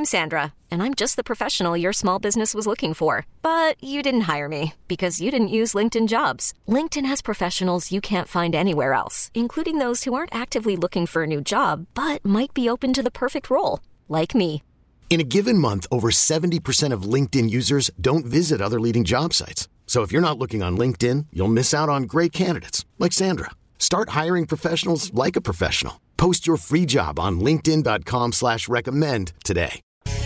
I'm Sandra, and I'm just the professional your small business was looking for. But you didn't hire me because you didn't use LinkedIn Jobs. LinkedIn has professionals you can't find anywhere else, including those who aren't actively looking for a new job, but might be open to the perfect role, like me. In a given month, over 70% of LinkedIn users don't visit other leading job sites. So if you're not looking on LinkedIn, you'll miss out on great candidates like Sandra. Start hiring professionals like a professional. Post your free job on linkedin.com/recommend today.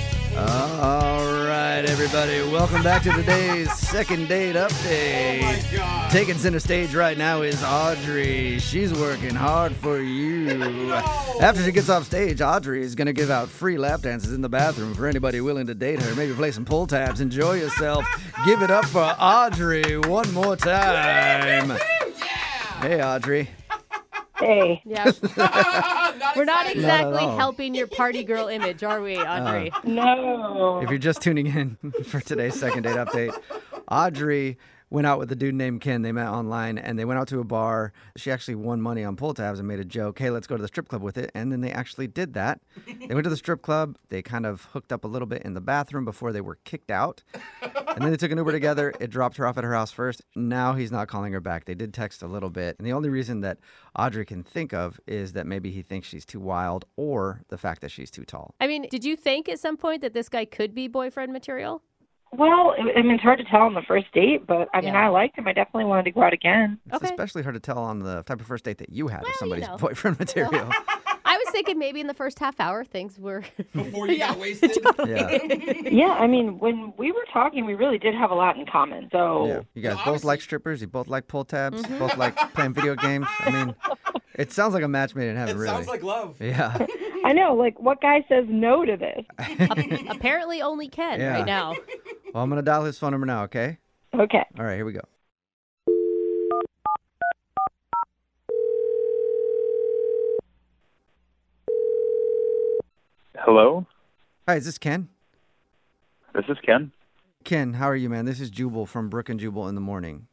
All right, everybody. Welcome back to today's second date update. Oh, my God. Taking center stage right now is Audrey. She's working hard for you. No. After she gets off stage, Audrey is going to give out free lap dances in the bathroom for anybody willing to date her. Maybe play some pull tabs. Enjoy yourself. Give it up for Audrey one more time. Yeah. Hey, Audrey. Hey. Yeah. We're not excited. exactly Not at all. helping your party girl image, are we, Audrey? No. If you're just tuning in for today's second date update, Audrey went out with a dude named Ken. They met online, and they went out to a bar. She actually won money on pull tabs and made a joke, hey, let's go to the strip club with it. And then they actually did that. They went to the strip club. They kind of hooked up a little bit in the bathroom before they were kicked out. And then they took an Uber together. It dropped her off at her house first. Now he's not calling her back. They did text a little bit. And the only reason that Audrey can think of is that maybe he thinks she's too wild or the fact that she's too tall. I mean, did you think at some point that this guy could be boyfriend material? Well, I mean, it's hard to tell on the first date, but I mean, Yeah. I liked him. I definitely wanted to go out again. It's Okay. especially hard to tell on the type of first date that you had Well, if somebody's you know. boyfriend material. I was thinking maybe in the first half hour things were... Before you got wasted. Yeah. Yeah, I mean, when we were talking, we really did have a lot in common. So, Yeah. You guys No, both obviously- like strippers. You both like pull tabs. Both like playing video games. I mean, it sounds like a match made in heaven, It really. sounds like love. Yeah. I know, like, what guy says no to this? Apparently only Ken Yeah. right now. Well, I'm going to dial his phone number now, okay? Okay. All right, here we go. Hello, Hi, is this Ken? this is Ken. Ken, how are you, man? This is Jubal from Brook and Jubal in the Morning.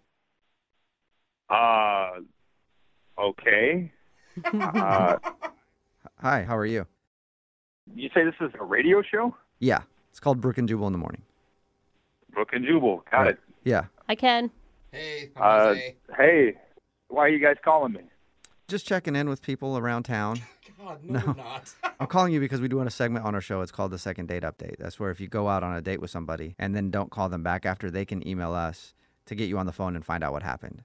Okay. Hi, how are you? You say this is a radio show? Yeah, it's called Brook and Jubal in the Morning. Brook and Jubal, got it. Yeah. Hi, Ken. Hey, I'm Jose. Hey, why are you guys calling me? Just checking in with people around town. God, no, you're not. I'm calling you because we do a segment on our show. It's called the Second Date Update. That's where if you go out on a date with somebody and then don't call them back after, they can email us to get you on the phone and find out what happened.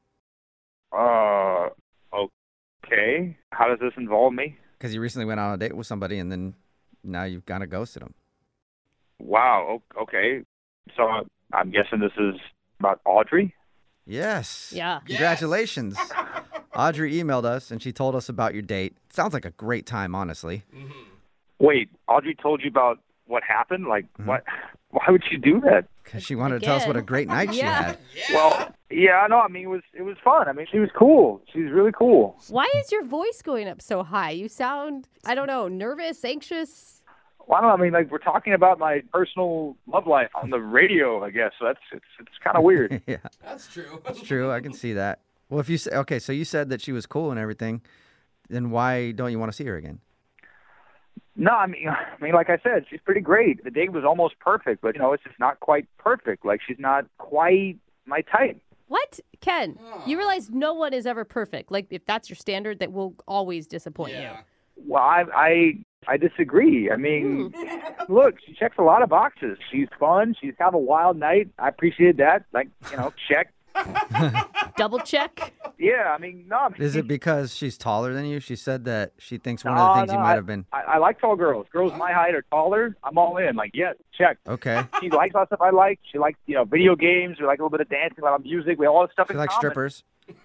Okay. How does this involve me? Because you recently went on a date with somebody and then now you've kind of ghosted them. Wow, okay. So I'm guessing this is about Audrey? Yes. Yeah. Congratulations. Audrey emailed us and she told us about your date. Sounds like a great time, honestly. Wait, Audrey told you about what happened? Like, what? Why would she do that? Because she wanted to tell us what a great night she Yeah. had. Well, yeah, no, I mean, it was fun. I mean, she was cool. She was really cool. Why is your voice going up so high? You sound, I don't know, nervous, anxious? Well, I don't know. I mean, like, we're talking about my personal love life on the radio, I guess. So it's kind of weird. Yeah, That's true. it's true. I can see that. Well, if you say, okay, so you said that she was cool and everything, then why don't you want to see her again? No, I mean, like I said, she's pretty great. The date was almost perfect, but, it's just not quite perfect. Like, she's not quite my type. What? Ken, you realize no one is ever perfect. Like, if that's your standard, that will always disappoint you. Yeah. Well, I disagree. I mean, look, she checks a lot of boxes. She's fun. She's kind of a wild night. I appreciate that. Like, check. Double check. Yeah, I mean, no. I mean, Is it because she's taller than you? She said that she thinks one of the things you might have been. I like tall girls. Girls my height or taller. I'm all in. Like, yes, check. Okay. She likes all the stuff I like. She likes, video games. We like a little bit of dancing, a lot of music. We have all this stuff She in likes common. strippers.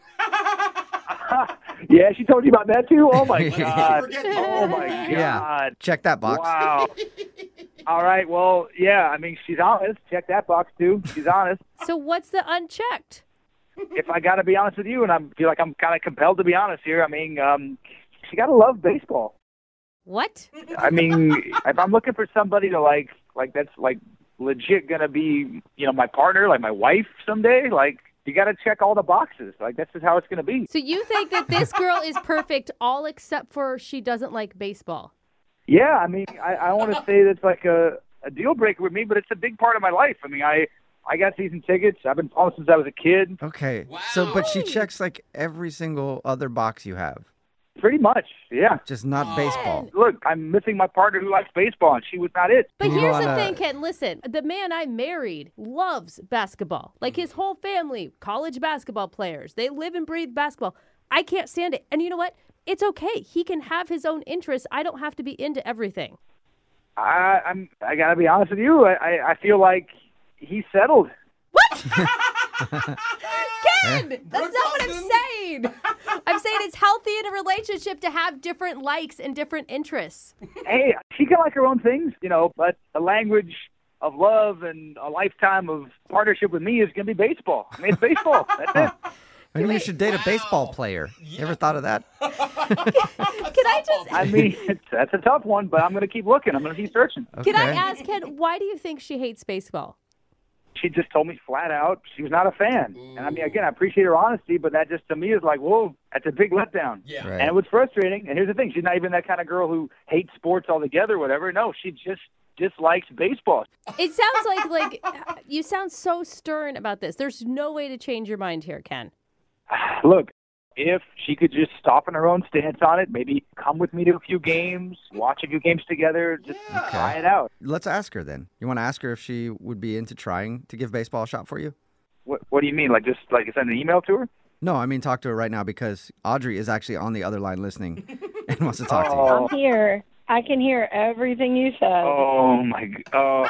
Yeah, she told you about that too? Oh, my Let's not God. forget Oh, my God. Yeah. Check that box. Wow. All right. Well, yeah, I mean, she's honest. Check that box, too. She's honest. So what's the unchecked? If I got to be honest with you, and I feel like I'm kind of compelled to be honest here, I mean, she got to love baseball. What? I mean, if I'm looking for somebody to like that's like legit gonna be, my partner, like my wife someday, like you got to check all the boxes. Like this is how it's gonna be. So you think that this girl is perfect all except for she doesn't like baseball? Yeah, I mean, I don't want to say that's like a deal breaker with me, but it's a big part of my life. I mean, I got season tickets. I've been following since I was a kid. Okay. Wow. So, but she checks like every single other box you have, Pretty much, yeah. just not baseball. Look, I'm missing my partner who likes baseball, and she was not it. But You here's the wanna- thing, Ken. Listen, the man I married loves basketball. Like his whole family, college basketball players. They live and breathe basketball. I can't stand it. And you know what? It's okay. He can have his own interests. I don't have to be into everything. I gotta be honest with you. I feel like he's settled. Ken, that's not what I'm saying. I'm saying it's healthy in a relationship to have different likes and different interests. Hey, she can like her own things, but the language of love and a lifetime of partnership with me is gonna be baseball. I mean, it's baseball. That's it. Maybe you should date a baseball player. You ever thought of that? Can I just I mean, that's a tough one, but I'm going to keep looking. I'm going to keep searching. Can I Okay. ask Ken, why do you think she hates baseball? She just told me flat out she was not a fan. And I mean, again, I appreciate her honesty, but that just to me is like, whoa, that's a big letdown. Yeah. Right. And it was frustrating. And here's the thing. She's not even that kind of girl who hates sports altogether or whatever. No, she just dislikes baseball. It sounds like you sound so stern about this. There's no way to change your mind here, Ken. Look, if she could just soften her own stance on it, maybe come with me to a few games, watch a few games together, just try it out. Let's ask her then. You want to ask her if she would be into trying to give baseball a shot for you? What do you mean? Like just like send an email to her? No, I mean talk to her right now because Audrey is actually on the other line listening and wants to talk to you. Oh, I'm here. I can hear everything you said. oh my God.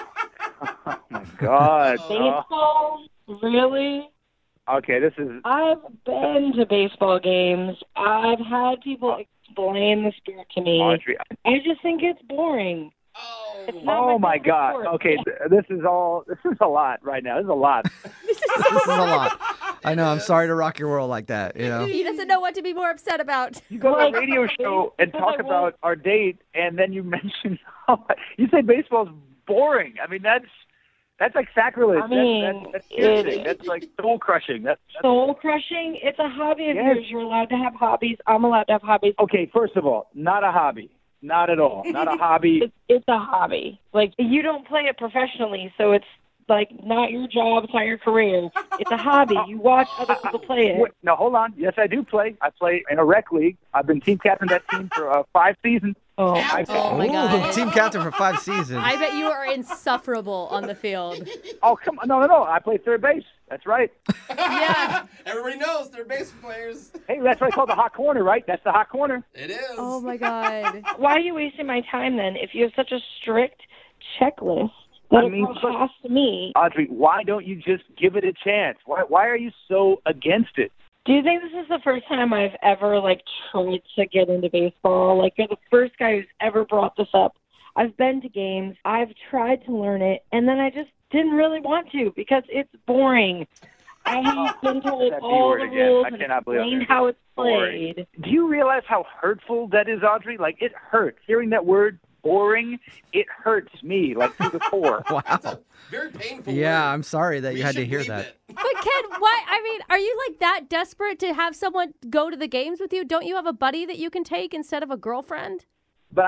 Oh my God. Baseball? Really? Okay, this is I've been to baseball games. I've had people explain the sport to me. Audrey. I just think it's boring. Oh. It's not Oh my favorite God. sport. Okay, this is a lot right now. This is a lot. This is a lot. I know. I'm sorry to rock your world like that. You know. He doesn't know what to be more upset about. You go to a radio show and talk about our date, and then you mention you say baseball's boring. I mean, that's like sacrilege. I mean, that's piercing. That's like soul crushing. That's Soul crushing? It's a hobby of Yes. yours. You're allowed to have hobbies. I'm allowed to have hobbies. okay. First of all, not a hobby. Not at all. Not a hobby. It's a hobby. Like, you don't play it professionally, so it's like not your job, it's not your career. It's a hobby. You watch other people play it. Wait, now hold on. Yes, I do play. I play in a rec league. I've been team captain of that team for 5 seasons. Oh, Oh my Ooh, God. team captain for 5 seasons. I bet you are insufferable on the field. Oh, come on. No. I play third base. That's right. Yeah. Everybody knows they're baseball players. Hey, that's what I call the hot corner, right? That's the hot corner. It is. Oh my God. why are you wasting my time then if you have such a strict checklist that I mean, it has to me? Audrey, why don't you just give it a chance? Why are you so against it? Do you think this is the first time I've ever tried to get into baseball? You're the first guy who's ever brought this up. I've been to games. I've tried to learn it, and then I just didn't really want to because it's boring. I have been told That B all word the again. rules I and cannot believe explained it. how it's Boring. played. Do you realize how hurtful that is, Audrey? It hurts. Hearing that word, boring, it hurts me, to the core. Wow. Very painful. Yeah, word. I'm sorry that We you had to should hear bleep that. it. But Ken, why? I mean, are you that desperate to have someone go to the games with you? Don't you have a buddy that you can take instead of a girlfriend? But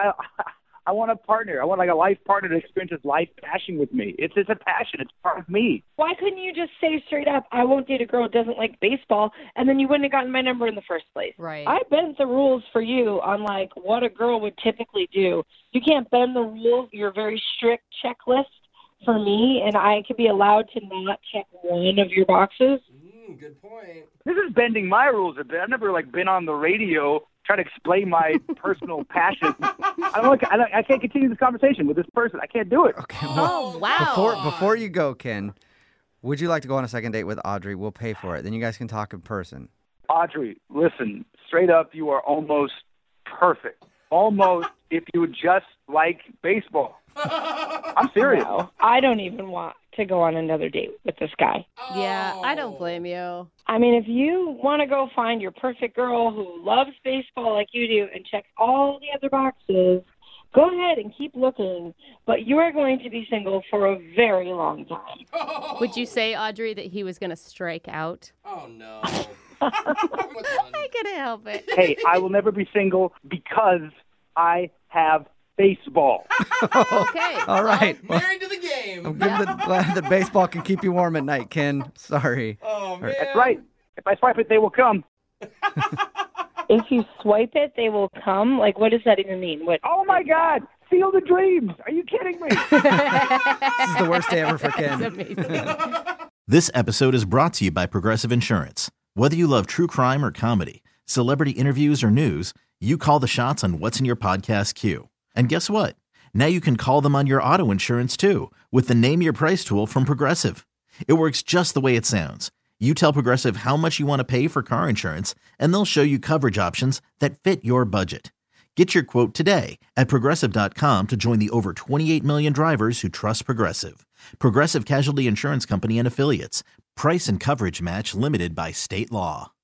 I want a partner. I want a life partner to experience this life passion with me. It's a passion. It's part of me. Why couldn't you just say straight up, I won't date a girl who doesn't like baseball, and then you wouldn't have gotten my number in the first place? Right. I bent the rules for you on what a girl would typically do. You can't bend the rules, your very strict checklist for me, and I could be allowed to not check one of your boxes. Good point. This is bending my rules a bit. I've never been on the radio trying to explain my personal passion. I can't continue this conversation with this person. I can't do it. Okay. Oh, wow. Before you go, Ken, would you like to go on a second date with Audrey? We'll pay for it. Then you guys can talk in person. Audrey, listen, straight up, you are almost perfect. Almost if you would just like baseball. I'm serious. No, I don't even want to go on another date with this guy. Yeah, I don't blame you. I mean, if you want to go find your perfect girl who loves baseball like you do and checks all the other boxes, go ahead and keep looking. But you are going to be single for a very long time. Would you say, Audrey, that he was going to strike out? Oh, no. I couldn't help it. Hey, I will never be single because I have baseball. Okay. All right. Well, Married to the game. I'm glad that baseball can keep you warm at night, Ken. Sorry. Oh, man. That's right. If I swipe it, they will come. If you swipe it, they will come. Like, what does that even mean? What? Oh, my God. Field of Dreams. Are you kidding me? This is the worst day ever for Ken. That's amazing. This episode is brought to you by Progressive Insurance. Whether you love true crime or comedy, celebrity interviews or news, you call the shots on what's in your podcast queue. And guess what? Now you can call them on your auto insurance too with the Name Your Price tool from Progressive. It works just the way it sounds. You tell Progressive how much you want to pay for car insurance, and they'll show you coverage options that fit your budget. Get your quote today at Progressive.com to join the over 28 million drivers who trust Progressive. Progressive Casualty Insurance Company and Affiliates. Price and coverage match limited by state law.